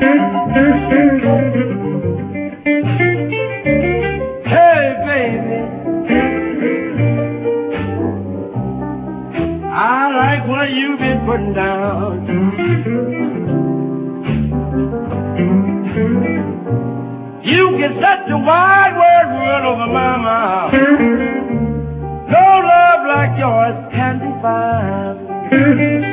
Hey, baby, I like what you've been putting down. You can set the wide world over my mouth. No love like yours can be found.